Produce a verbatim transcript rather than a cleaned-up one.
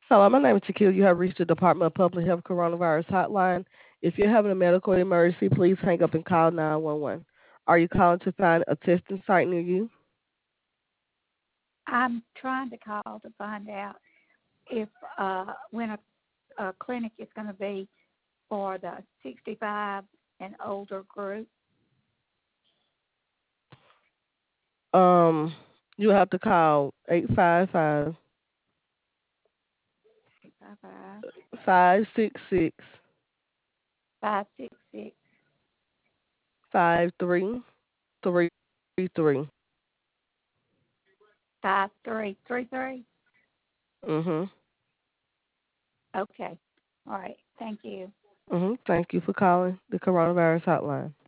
Hello, my name is Shaquille. You have reached the Department of Public Health Coronavirus Hotline. If you're having a medical emergency, please hang up and call nine one one. Are you calling to find a testing site near you? I'm trying to call to find out if uh, when a, a clinic is going to be for the sixty-five and older group. Um, you have to call eight five five, sixty-five, five six six, five six six, five three three three. five three three three. Mhm. Okay. All right. Thank you. Mhm. Thank you for calling the coronavirus hotline.